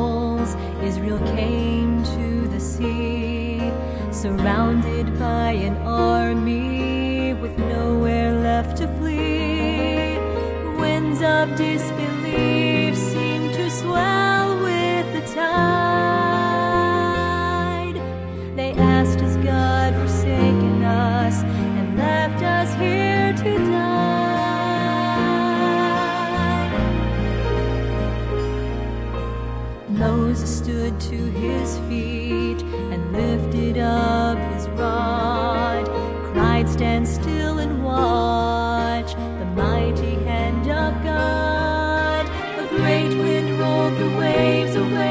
souls, Israel came to the sea, surrounded by an army with nowhere left to flee. Winds of disbelief seemed to swell with the tide. They asked, has God forsaken us and left us here to die? Moses stood to his feet and lifted up his rod, cried, stand still and watch.